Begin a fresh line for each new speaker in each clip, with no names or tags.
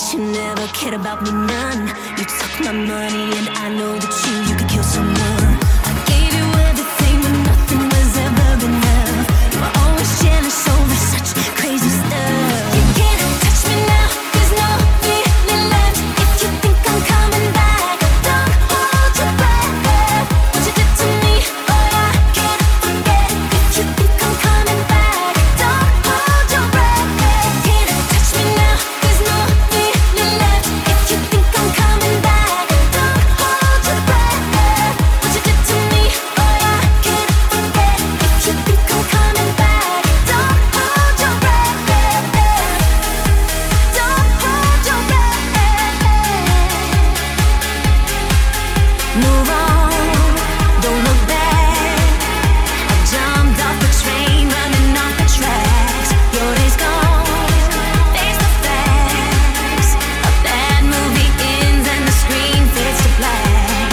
you never cared about me none. You took my money and I know that you could kill someone. I gave you everything but nothing was ever enough. You were always jealous over such crazy stuff. You can't touch me now, there's no feeling left. If you think I'm coming back, don't hold your breath. What you did to me, oh I can't forget. If you think I'm coming back, don't hold your breath. Can't touch me now, there's no feeling left. If you think I'm coming back, don't hold your breath. What you did to me, oh I can't forget. If you think I'm coming back, don't hold your breath. Don't hold your breath. Move on, don't look back. I jumped off the train, running off the tracks. Your day's gone, face the facts. A bad movie ends and the screen fades to black.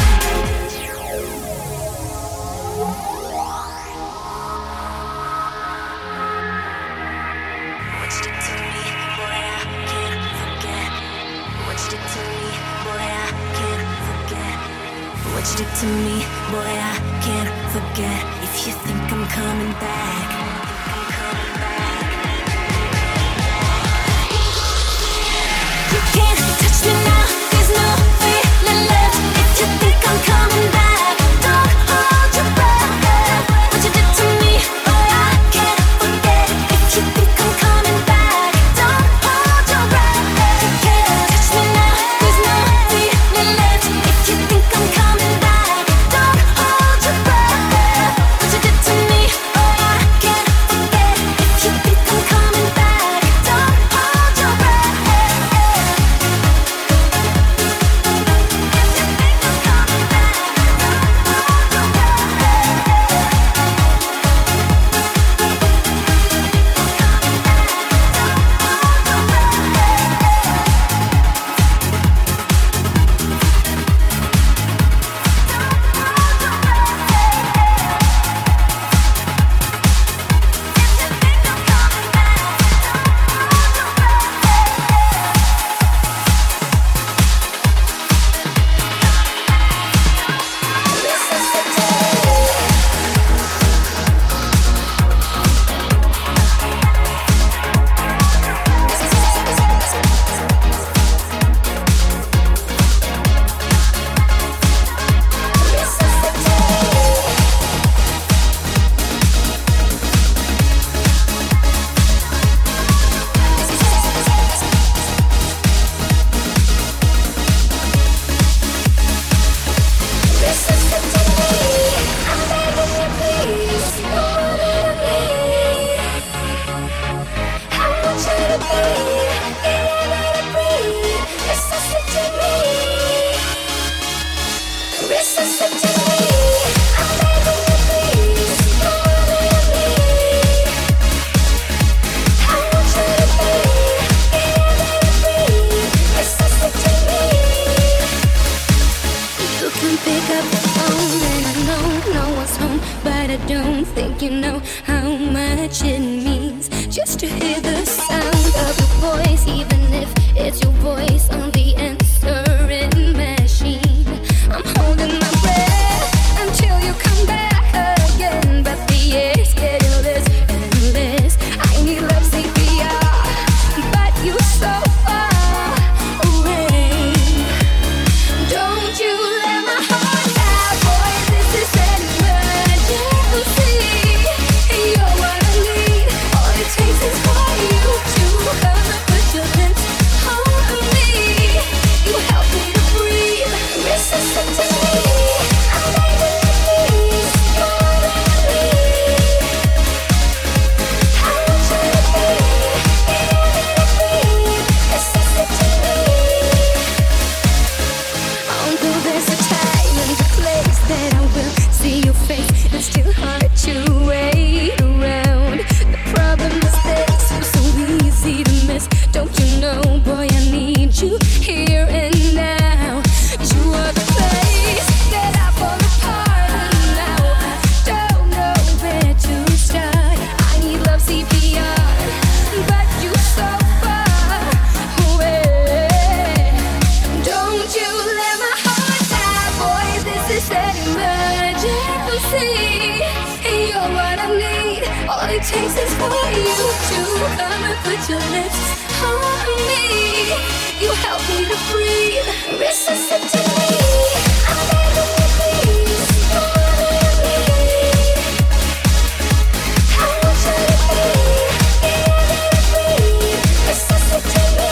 What you did to me, boy, I can't forget. What you did to me, boy, I can't forget. What you did to me, boy, I can't forget. If you think I'm coming back, I'm coming back. You can't touch me now, there's no feeling left. If you think I'm coming back, don't hold your breath. What you did to me, boy, I can't forget. If you think I'm coming back, don't hold your breath. You can't touch me now, there's no feeling left. If you think I'm coming back, don't hold your breath. What you did to me, boy, I can't forget. If you think I'm coming back, don't hold your breath. You can pick up the phone and I know no one's home, but I don't think you know how much it means just to hear the sound of your voice, even if it's your voice on the answering machine. I'm holding my breath until you come back again, but the air's getting less and less. I need love CPR, but you're so far away. Don't you let my heart out, boy, this is an emergency. You're what I need, all it takes is for you to come and put your hands on me. You help me to breathe, resuscitate me. I'm begging you please, you're what I need. I want you to be, breathe, resuscitate me. Although there's a time and a place that I will see your face, it's still hard to wait around. The problem is this, you're so easy to miss. Don't you know, boy, I need you here and now. You are the place that I fall apart, and now I don't know where to start. I need love CPR, but you're so far away. All it takes is for you to come and put your lips on me. You help me to breathe. Resuscitate me. I'm begging you, please. You're all that I need. I want you to breathe. The air that I breathe. Resuscitate me.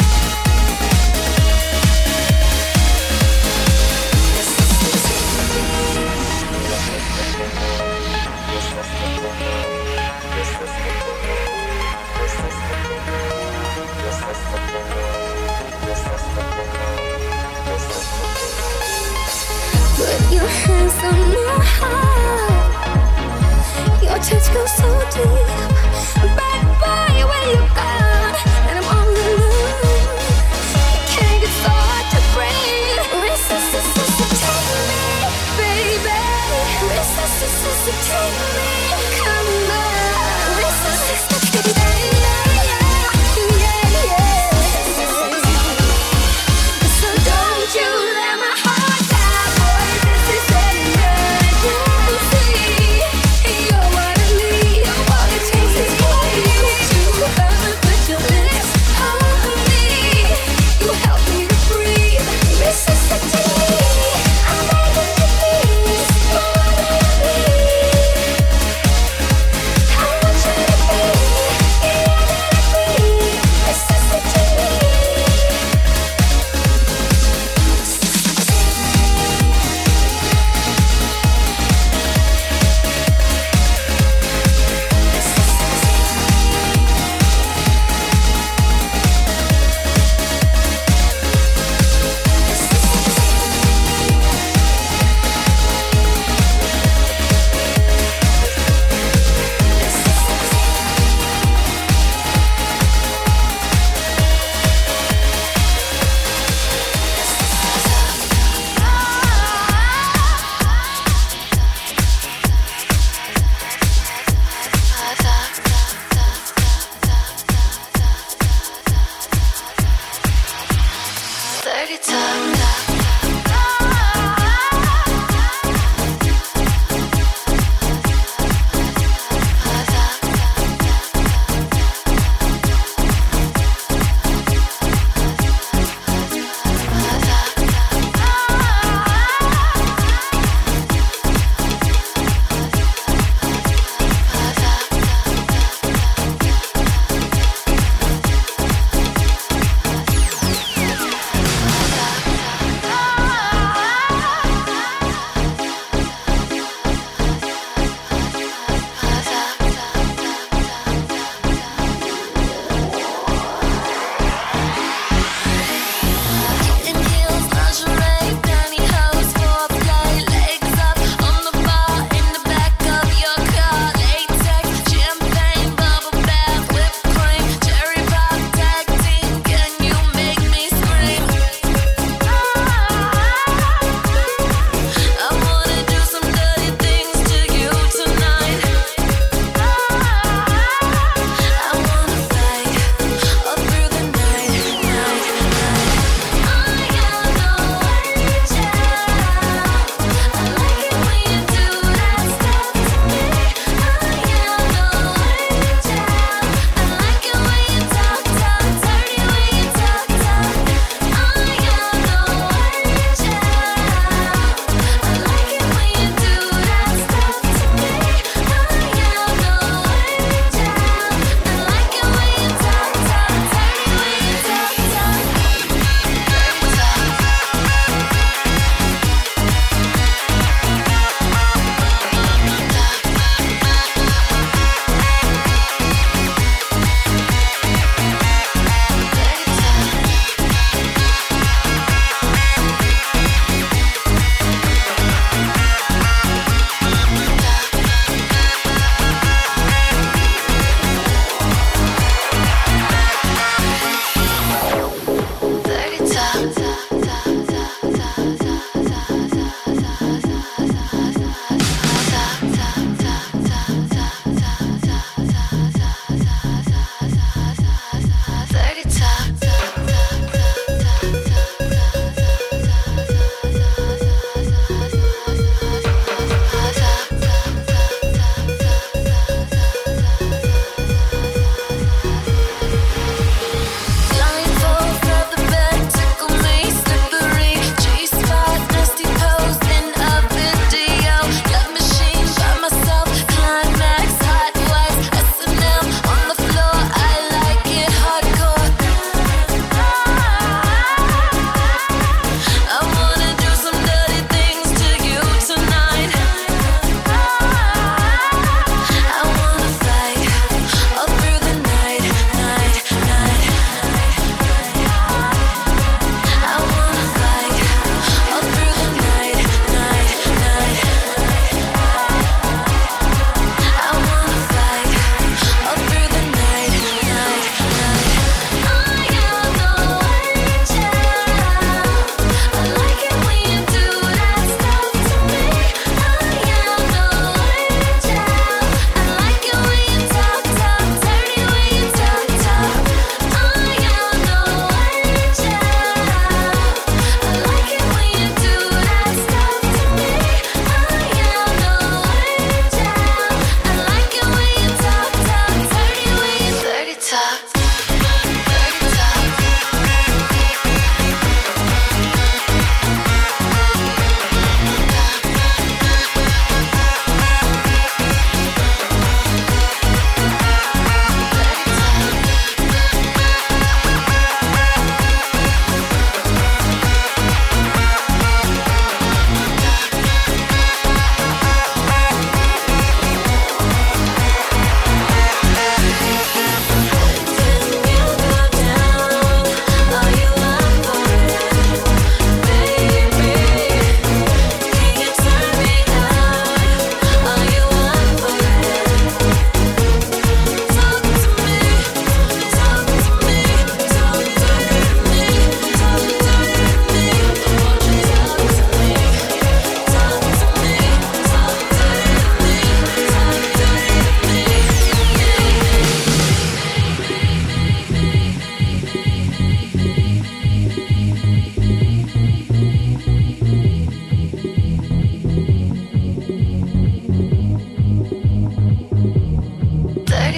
Resuscitate me.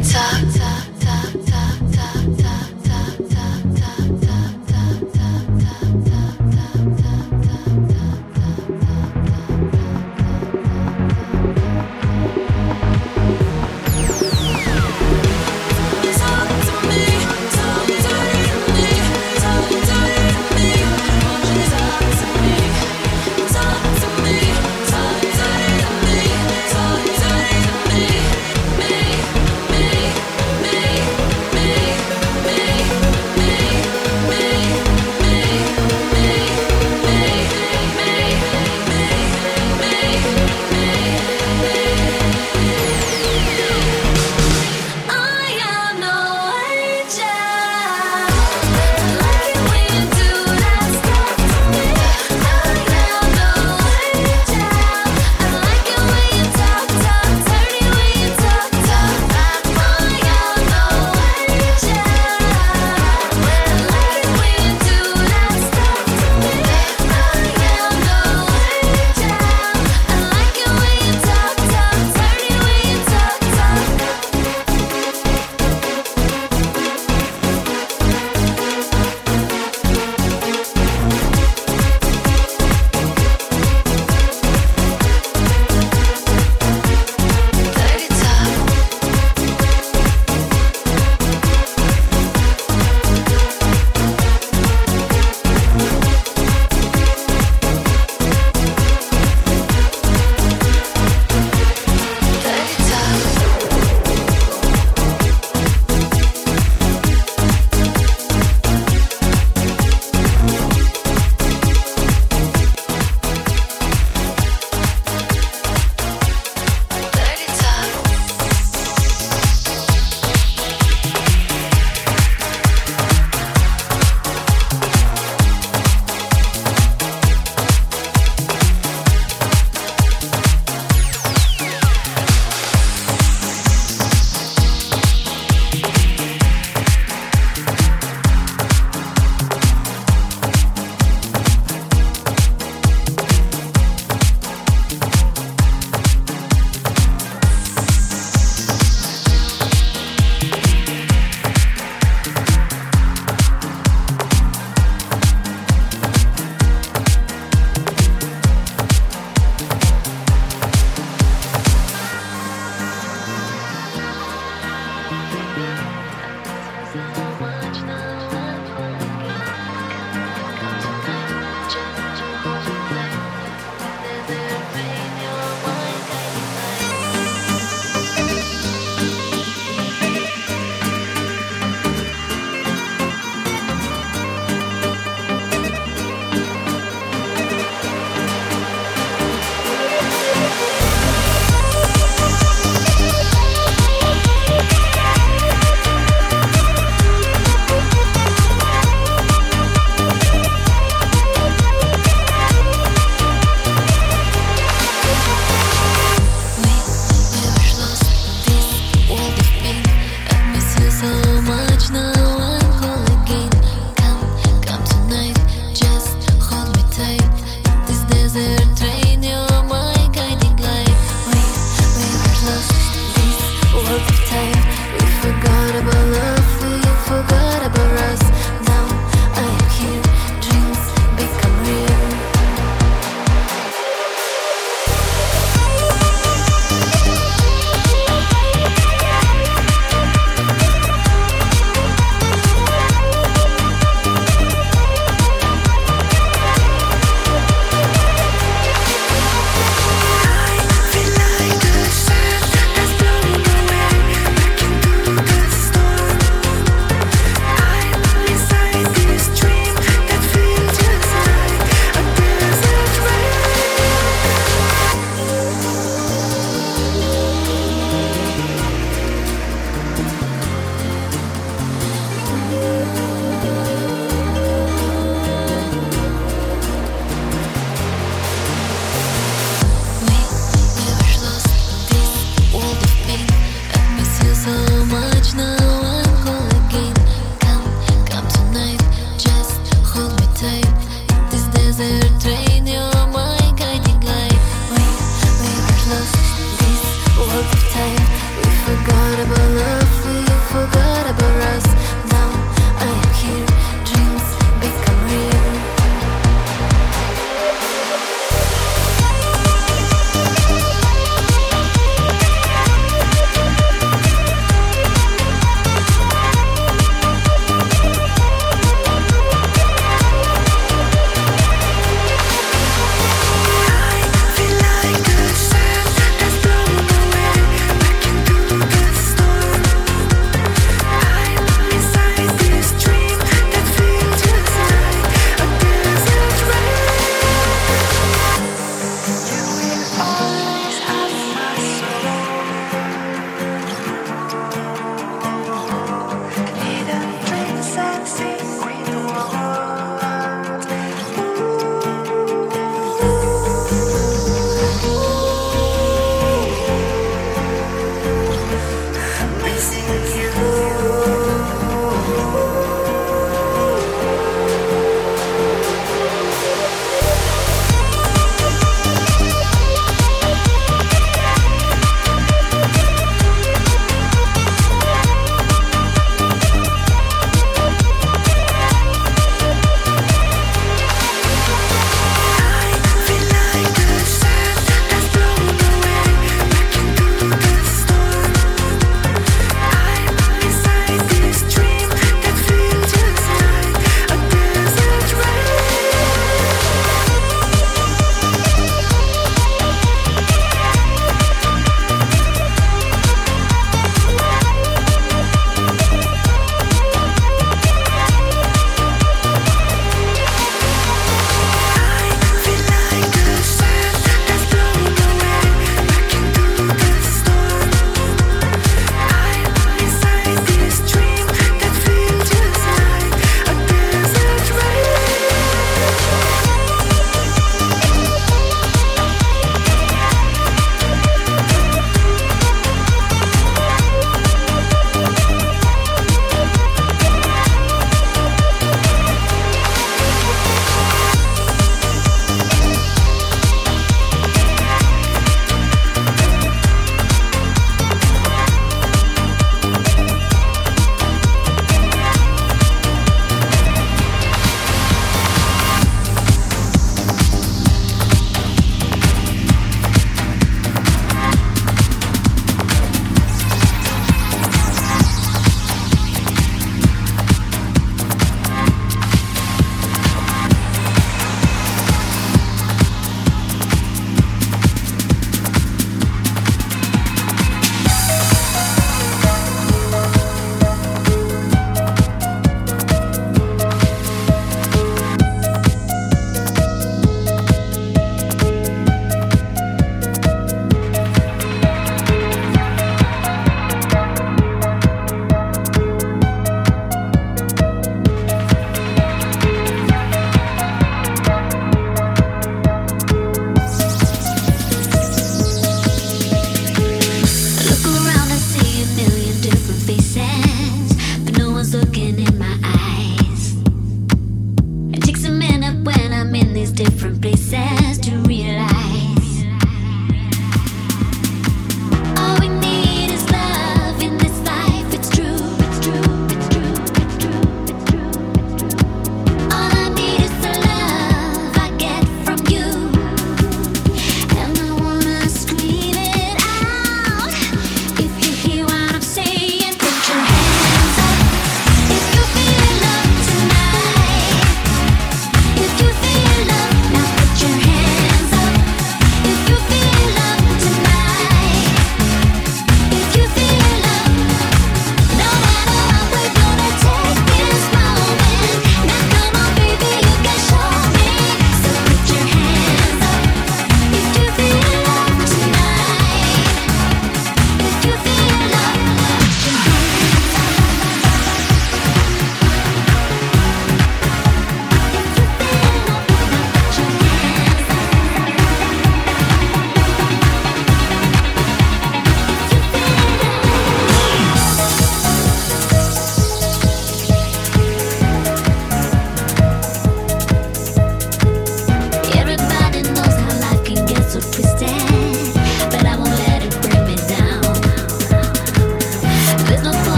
talk